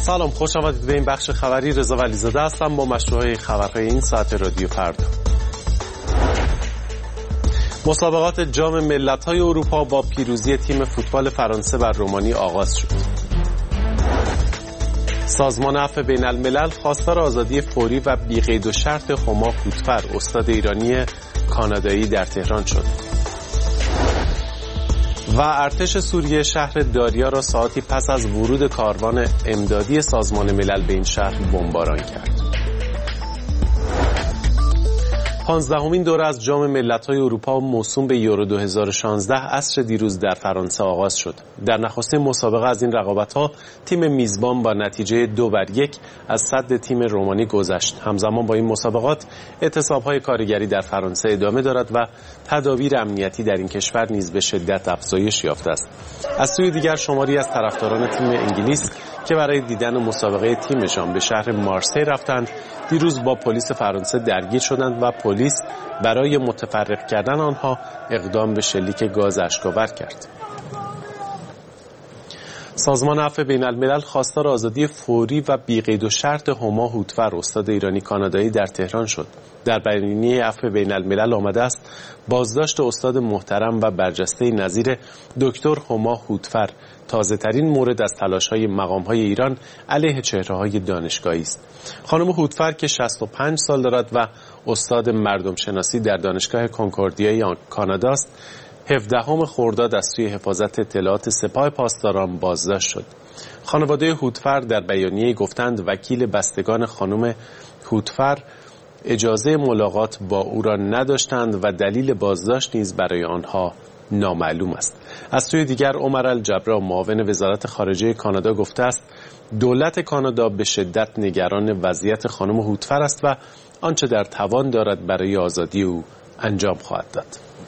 سلام، خوش آمدید به این بخش خبری. رضا ولیزاده هستم با مشروع خبرهای این ساعت رادیو فردا. مسابقات جام ملت‌های اروپا با پیروزی تیم فوتبال فرانسه بر رومانی آغاز شد. سازمان عفو بین الملل خواستار آزادی فوری و بی‌قید و شرط هما هوتفر، استاد ایرانی کانادایی، در تهران شد. و ارتش سوریه شهر داریا را ساعتی پس از ورود کاروان امدادی سازمان ملل به این شهر بمباران کرد. 15مین دوره از جام ملت‌های اروپا موسوم به یورو 2016 عصر دیروز در فرانسه آغاز شد. در نخستین مسابقه از این رقابت‌ها تیم میزبان با نتیجه 2-1 از صد تیم رومانی گذشت. همزمان با این مسابقات اعتصاب‌های کارگری در فرانسه ادامه دارد و تدابیر امنیتی در این کشور نیز به شدت افزایش یافته است. از سوی دیگر شماری از طرفداران تیم انگلیس که برای دیدن مسابقه تیمشان به شهر مارسی رفتند، دیروز با پلیس فرانسه درگیر شدند و پلیس برای متفرق کردن آنها اقدام به شلیک گاز اشک‌آور کرد. سازمان عفو بین الملل خواستار آزادی فوری و بی‌قید و شرط هما هوتفر، استاد ایرانی کانادایی، در تهران شد. در بیانیه عفو بین الملل آمده است بازداشت استاد محترم و برجسته نظیر دکتر هما هوتفر تازه‌ترین مورد از تلاش‌های مقام‌های ایران علیه چهره‌های دانشگاهی است. خانم هوتفر که 65 سال دارد و استاد مردم شناسی در دانشگاه کنکوردیای کانادا است، 17 خرداد از سوی حفاظت اطلاعات سپاه پاسداران بازداشت شد. خانواده هوتفر در بیانیه گفتند وکیل بستگان خانم هوتفر اجازه ملاقات با او را نداشتند و دلیل بازداشت نیز برای آنها نامعلوم است. از سوی دیگر عمر الجبرا، معاون وزارت خارجه کانادا، گفته است دولت کانادا به شدت نگران وضعیت خانم هوتفر است و آنچه در توان دارد برای آزادی او انجام خواهد داد.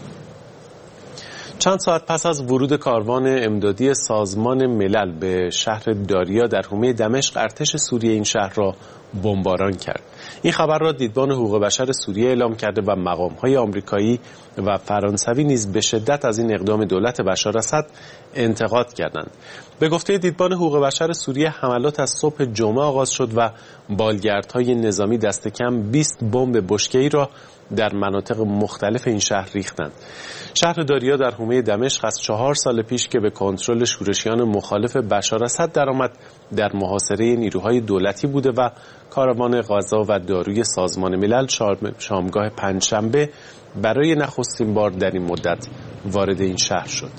چند ساعت پس از ورود کاروان امدادی سازمان ملل به شهر داریا در حومه دمشق، ارتش سوریه این شهر را بمباران کرد. این خبر را دیدبان حقوق بشر سوریه اعلام کرده و مقام‌های آمریکایی و فرانسوی نیز به شدت از این اقدام دولت بشار اسد انتقاد کردند. به گفته دیدبان حقوق بشر سوریه، حملات از صبح جمعه آغاز شد و بالگردهای نظامی دست کم 20 بمب بشکه‌ای را در مناطق مختلف این شهر ریختند. شهر داریا در حومه دمشق از 4 سال پیش که به کنترل شورشیان مخالف بشار اسد درآمد، در محاصره نیروهای دولتی بوده و کاروان غذا و داروی سازمان ملل شامگاه پنجشنبه برای نخستین بار در این مدت وارد این شهر شد.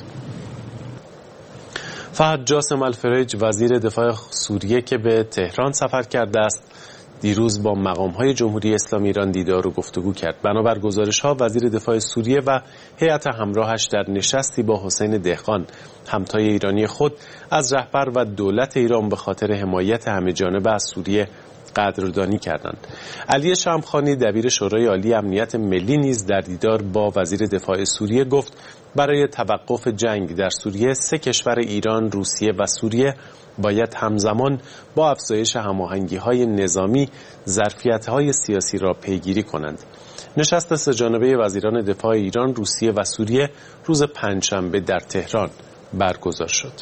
فهد جاسم الفریج، وزیر دفاع سوریه که به تهران سفر کرده است، دیروز با مقام‌های جمهوری اسلامی ایران دیدار و گفتگو کرد. بنابر گزارش‌ها وزیر دفاع سوریه و هیئت همراهش در نشستی با حسین دهقان، همتای ایرانی خود، از رهبر و دولت ایران به خاطر حمایت همه‌جانبه از سوریه قدردانی کردند. علی شمخانی، دبیر شورای عالی امنیت ملی، نیز در دیدار با وزیر دفاع سوریه گفت برای توقف جنگ در سوریه 3 کشور ایران، روسیه و سوریه باید همزمان با افزایش هماهنگی‌های نظامی ظرفیت‌های سیاسی را پیگیری کنند. نشست 3 جانبه وزیران دفاع ایران، روسیه و سوریه روز پنجشنبه در تهران برگزار شد.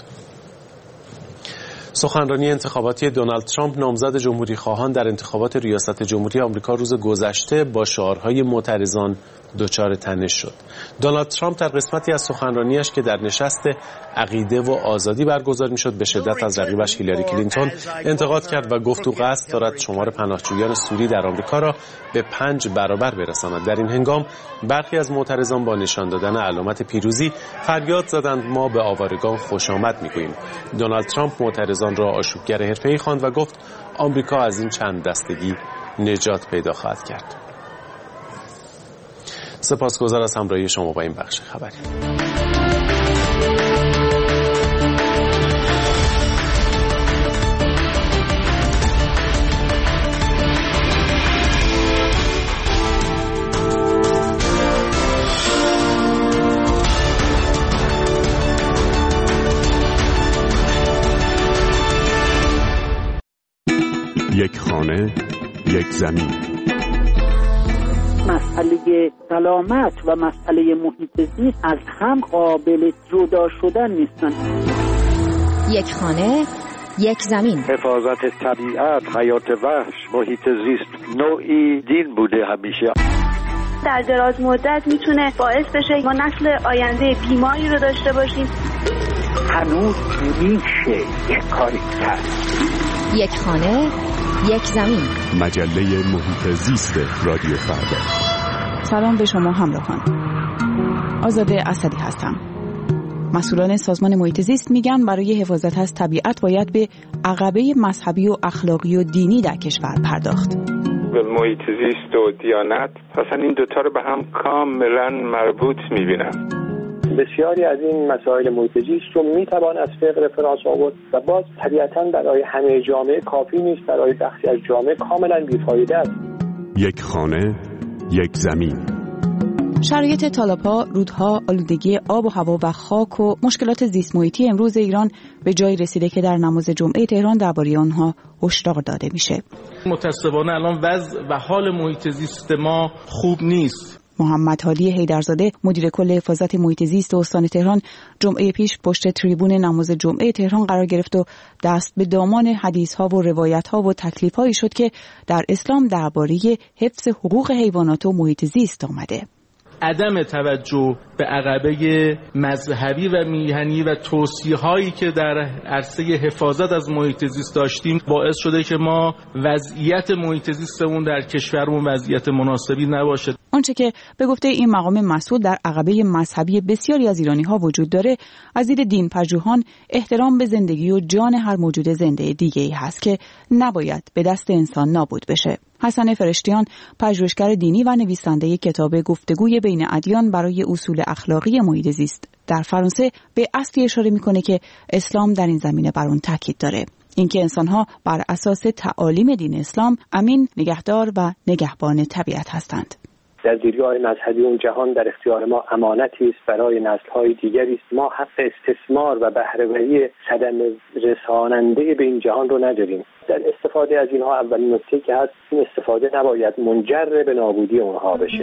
سخنرانی انتخاباتی دونالد ترامپ، نامزد جمهوری خواهان در انتخابات ریاست جمهوری آمریکا، روز گذشته با شعارهای معترضان دچار تنش شد. دونالد ترامپ در قسمتی از سخنرانیش که در نشست عقیده و آزادی برگزار می‌شد به شدت از رقیبش هیلاری کلینتون انتقاد کرد و گفت او قصد دارد شمار پناهجویان سوری در آمریکا را به 5 برابر برساند. در این هنگام برخی از معترضان با نشان دادن علامت پیروزی فریاد زدند ما به آوارگان خوش آمد می‌گوییم. دونالد ترامپ معترضان را آشوبگر حرفه‌ای خواند و گفت آمریکا از این چند دستگی نجات پیدا خواهد کرد. سپاسگزار از همراهی شما با این بخش خبری. یک خانه، یک زمین. مسئله سلامت و مسئله محیط زیست از هم قابل جدا شدن نیستن. یک خانه، یک زمین. حفاظت طبیعت، حیات وحش، محیط زیست نوعی دین بوده همیشه. در دراز مدت میتونه باعث بشه ما نسل آینده بیماری رو داشته باشیم. هنوز میشه یک کاری کرد. یک خانه، یک زمین. مجله محیط زیست رادیو فردا. سلام به شما همراهان. آزاده اسدی هستم. مسئولان سازمان محیط زیست میگن برای حفاظت از طبیعت باید به عقبه مذهبی و اخلاقی و دینی در کشور پرداخت. به محیط زیست و دیانت اصلا این دوتا رو به هم کاملا مربوط میبینم. بسیاری از این مسائل محیط زیست رو میتوان از فقه رفرانس آورد و باز طبیعتاً برای همه جامعه کافی نیست، برای بخشی از جامعه کاملا بیفایده است. یک خانه، یک زمین. شرایط تالاب‌ها، رودها، آلودگی آب و هوا و خاک و مشکلات زیست محیطی امروز ایران به جایی رسیده که در نماز جمعه تهران درباره آنها هشدار داده میشه. متأسفانه الان وضع و حال محیط زیست ما خوب نیست. محمد هادی حیدرزاده مدیر کل حفاظت محیط زیست استان تهران جمعه پیش پشت تریبون نماز جمعه تهران قرار گرفت و دست به دامان حدیث‌ها و روایت‌ها و تکلیف‌هایی شد که در اسلام درباره حفظ حقوق حیوانات و محیط زیست آمده. عدم توجه به عقبه مذهبی و میهنی و توصیه‌هایی که در عرصه حفاظت از محیط زیست داشتیم باعث شده که ما وضعیت محیط زیستمون در کشورمون وضعیت مناسبی نباشه. آنچه که به گفته این مقام مسئول در عقبه مذهبی بسیاری از ایرانی‌ها وجود داره، از دید دین پژوهان احترام به زندگی و جان هر موجود زنده دیگه‌ای هست که نباید به دست انسان نابود بشه. حسن فرشتیان پژوهشگر دینی و نویسنده کتاب گفتگوی بین ادیان برای اصول اخلاقی محیط زیست در فرانسه به اصلی اشاره میکنه که اسلام در این زمینه بر اون تاکید داره، اینکه انسان‌ها بر اساس تعالیم دین اسلام امین، نگهدار و نگهبان طبیعت هستند. در دیدگاه مذهبی اون جهان در اختیار ما امانتی است برای نسل‌های دیگری است. ما حق استثمار و بهره‌وری صدمه رساننده به این جهان رو نداریم. در استفاده از اینها اولین نکته که هست این استفاده نباید منجر به نابودی اونها بشه.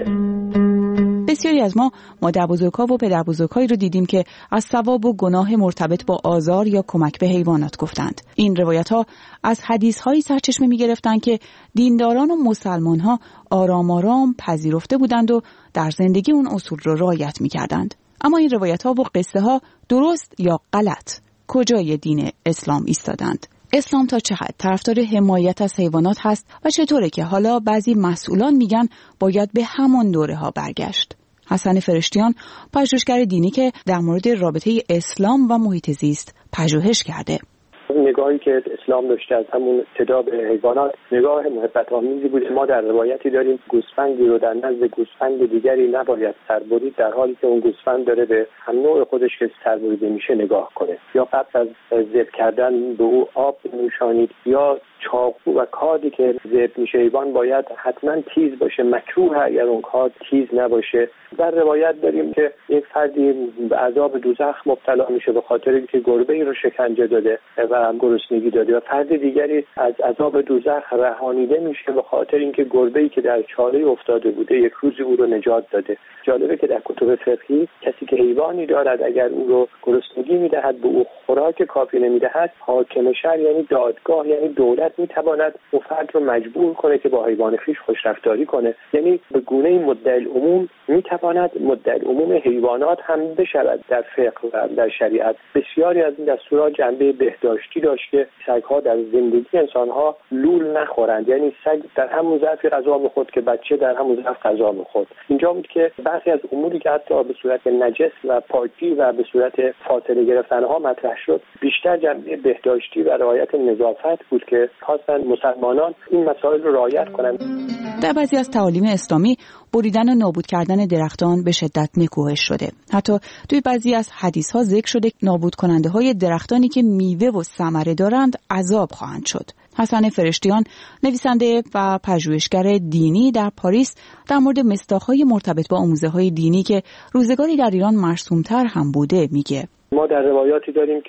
بسیاری از ما مادربزرگ‌ها و پدربزرگ‌هایی رو دیدیم که از ثواب و گناه مرتبط با آزار یا کمک به حیوانات گفتند. این روایت‌ها از حدیث‌هایی سرچشمه می‌گرفتند که دینداران و مسلمان‌ها آرام آرام پذیرفته بودند و در زندگی اون اصول رو رعایت می‌کردند. اما این روایت‌ها و قصه‌ها درست یا غلط کجای دین اسلام ایستادند؟ اسلام تا چه حد طرفدار حمایت از حیوانات هست و چطوره که حالا بعضی مسئولان میگن باید به همان دوره‌ها برگشت؟ حسن فرشتیان پژوهشگر دینی که در مورد رابطه اسلام و محیط زیست پژوهش کرده. نگاهی که اسلام داشته از همون ابتدا به حیوانات نگاه محبت آمیزی بود. ما در روایتی داریم گوسفندی رو در نزد گوسفند دیگری نباید سر برید، در حالی که اون گوسفند داره به هم نوع خودش که سر بریده میشه نگاه کنه، یا قبل از ذبح کردن به او آب نوشانید، یا چاقو و کادی که ذبح میشه حیوان باید حتما تیز باشه، مکروه اگر اون کاد تیز نباشه. در روایت داریم که یک فردی به عذاب دوزخ مبتلا میشه به خاطر اینکه گربه‌ای رو شکنجه داده و گرسنگی داده، و فرد دیگری از عذاب دوزخ رهانیده میشه به خاطر اینکه گربه‌ای که در چاله افتاده بوده یک روزی او رو نجات داده. جالبه که در کتب فقهی کسی که حیوانی دارد اگر او رو گرسنگی میدهد به او خوراک کافی نمیدهد، حاکم شهر یعنی دادگاه یعنی دولت میتواند اون فرد رو مجبور کنه که با حیوان خویش خوشرفتاری کنه. یعنی به گونه مدعی العموم میتواند مدعی العموم حیوانات هم بشود. در فقه و در شریعت بسیاری از این دستورات جنبه بهداشتی داشت که سگ‌ها در زندگی انسان‌ها لول نخورند، یعنی سگ در همون ظرف غذا می‌خورد که بچه در همون ظرف غذا می‌خورد. اینجا بود که برخی از اموری که حتی به صورت نجس و پاکی و به صورت فاصله گرفتن‌ها مطرح شد بیشتر جنبه بهداشتی و رعایت نظافت بود که خواستن مسلمانان این مسائل رو رعایت کنند. در بعضی از تعالیم اسلامی بریدن و نابود کردن درختان به شدت نکوهش شده. حتی توی بعضی از حدیث‌ها ذکر شده نابود کننده‌های درختانی که میوه و ثمره دارند عذاب خواهند شد. حسن فرشتیان نویسنده و پژوهشگر دینی در پاریس در مورد مصداق‌های مرتبط با آموزه‌های دینی که روزگاری در ایران مرسوم‌تر هم بوده میگه. ما در روایاتی داریم که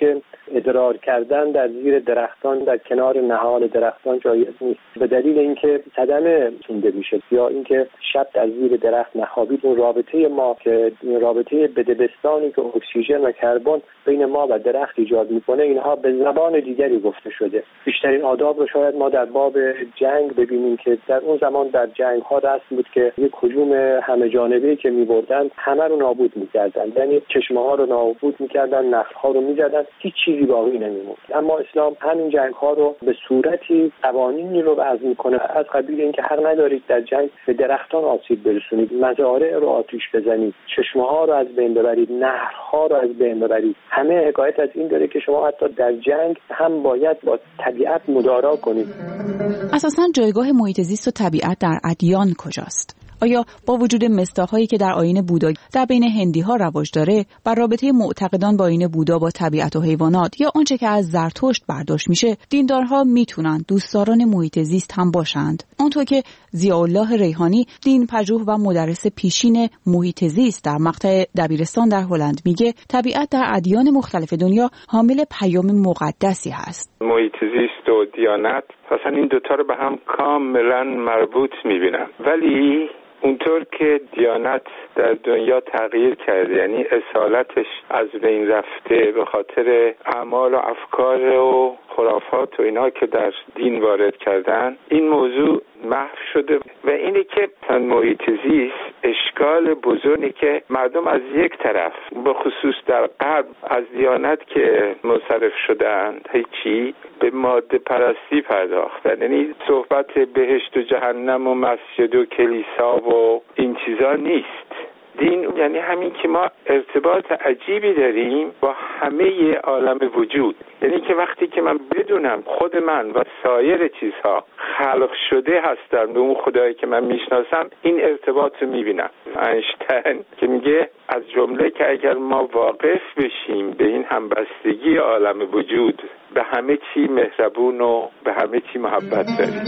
ادرار کردن در زیر درختان در کنار نهال درختان جایز نیست، به دلیل اینکه صدمه تونده میشه یا اینکه شب در زیر درخت نخوابید. اون رابطه ما که رابطه بدبستانی که اکسیژن و کربن بین ما و درخت ایجاد میکنه، اینها به زبان دیگری گفته شده. بیشترین آداب رو شاید ما در باب جنگ ببینیم که در اون زمان در جنگ ها رسم بود که یک هجوم همه جانبه‌ای که می‌بردن همه رو نابود می‌کردن، یعنی چشمه ها رو نابود می‌کردن، نخل ها رو می‌زدن، هیچ چیزی باقی نمی‌موند. اما اسلام همین جنگ ها رو به صورتی قوانینی رو وضع می‌کنه از قبیل اینکه حق ندارید در جنگ به درختان آسیب برسونید، مزارع رو آتش بزنید، چشمه ها رو از بین ببرید، نهرها رو از بین ببرید. همه حکایت از این داره که شما حتی در جنگ هم باید با طبیعت مدارا کنید. اساساً جایگاه محیط زیست و طبیعت در ادیان کجاست؟ آیا با وجود مصداق‌هایی که در آیین بودا در بین هندی‌ها رواج داره و رابطه معتقدان با آیین بودا با طبیعت و حیوانات یا آنچه که از زرتشت برداشت میشه، دیندارها میتونن دوستداران محیط زیست هم باشند؟ اونطور که ضیاءالله ریحانی، دین پژوه و مدرس پیشین محیط زیست در مقطع دبیرستان در هلند میگه، طبیعت در ادیان مختلف دنیا حامل پیام مقدسی هست. محیط زیست و دیانت اصلا این دوتا رو به هم کاملا مربوط میبینم، ولی اونطور که دیانت در دنیا تغییر کرده، یعنی اصالتش از بین رفته به خاطر اعمال و افکار و خرافات و اینا که در دین وارد کردن، این موضوع محو شده. و اینه که محیط زیست اشکال بزرگی که مردم از یک طرف به خصوص در غرب از دیانت که منصرف شدند هیچی به ماده پرستی پرداختن، یعنی صحبت بهشت و جهنم و مسجد و کلیسا و این چیزا نیست. دین یعنی همین که ما ارتباط عجیبی داریم با همه عالم وجود، یعنی که وقتی که من بدونم خود من و سایر چیزها خلق شده هستن به اون خدایی که من میشناسم، این ارتباط رو میبینم. اینشتین که میگه از جمله که اگر ما واقف بشیم به این همبستگی عالم وجود، به همه چی مهربون و به همه چی محبت داریم.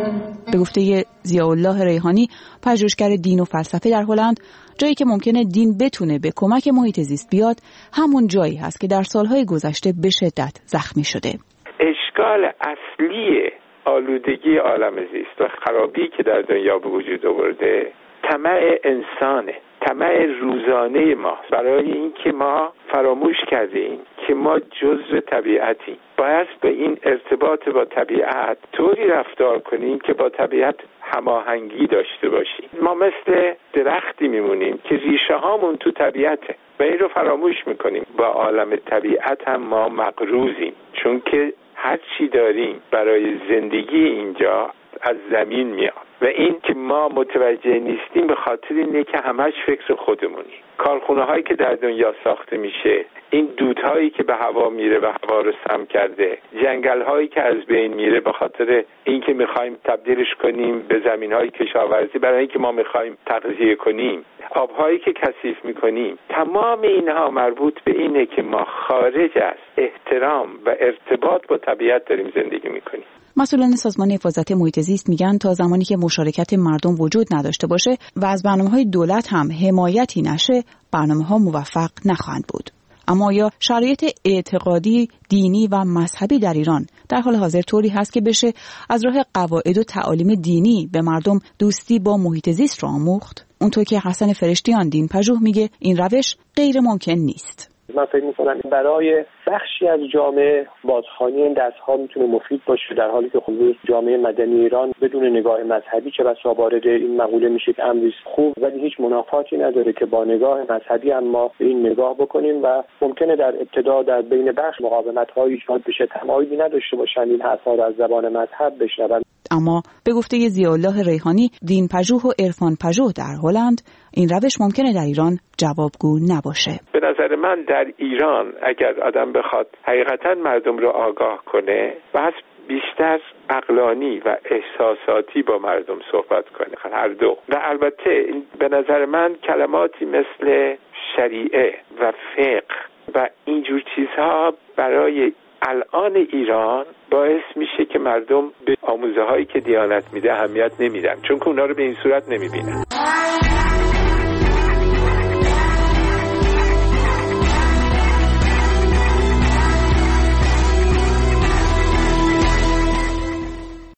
به گفته ضیاءالله ریحانی، پژوهشگر دین و فلسفه در هلند، جایی که ممکنه دین بتونه به کمک محیط زیست بیاد، همون جایی هست که در سالهای گذشته به شدت زخمی شده. اشکال اصلی آلودگی عالم زیست و خرابی که در دنیا به وجود آورده، طمع انسانه، طمع روزانه ما، برای اینکه ما فراموش کردیم که ما جزء طبیعتیم. باید به این ارتباط با طبیعت طوری رفتار کنیم که با طبیعت هماهنگی داشته باشیم. ما مثل درختی میمونیم که ریشه هامون تو طبیعته و این رو فراموش میکنیم. با عالم طبیعت هم ما مقروضیم، چون که هر چی داریم برای زندگی اینجا از زمین میاد و این که ما متوجه نیستیم به خاطر اینه که همش فکر خودمونی. کارخونه هایی که در دنیا ساخته میشه، این دودهایی که به هوا میره و هوا رو سم کرده، جنگل هایی که از بین میره به خاطر اینکه میخوایم تبدیلش کنیم به زمین های کشاورزی برای اینکه ما میخوایم تغذیه کنیم، آبهایی که کثیف میکنیم، تمام اینها مربوط به اینه که ما خارج از احترام و ارتباط با طبیعت داریم زندگی میکنیم. مسئولان سازمان حفاظت محیط زیست میگن تا زمانی که مشارکت مردم وجود نداشته باشه و از برنامه‌های دولت هم حمایتی نشه، برنامه‌ها موفق نخواهند بود. اما یا شرایط اعتقادی، دینی و مذهبی در ایران در حال حاضر طوری هست که بشه از راه قواعد و تعالیم دینی به مردم دوستی با محیط زیست رو آموخت؟ اونطور که حسن فرشتیان، دین پژوه، میگه این روش غیر ممکن نیست. من فکر می‌کنم برای بخشی از جامعه بازخوانی این دست‌ها میتونه مفید باشه، در حالی که خصوص جامعه مدنی ایران بدون نگاه مذهبی چه بسا وارد این مقوله میشه که امری خوب ولی هیچ منافاتی نداره که با نگاه مذهبی هم ما به این نگاه بکنیم و ممکنه در ابتدا در بین بخش مقاومت‌های ایجاد بشه، تمایلی نداشته باشن این حرفا رو از زبان مذهب بشنون. اما به گفته ضیاءالله ریحانی، دین پژوه و عرفان پژوه در هلند، این روش ممکنه در ایران جوابگو نباشه. به نظر من در ایران اگر آدم بخواد حقیقتا مردم رو آگاه کنه، بس بیشتر عقلانی و احساساتی با مردم صحبت کنه، هر دو. و البته به نظر من کلماتی مثل شریعه و فقه و اینجور چیزها برای الان ایران باعث میشه که مردم به آموزه هایی که دیانت میده اهمیت نمیدن، چون که اونا رو به این صورت نمیبینن.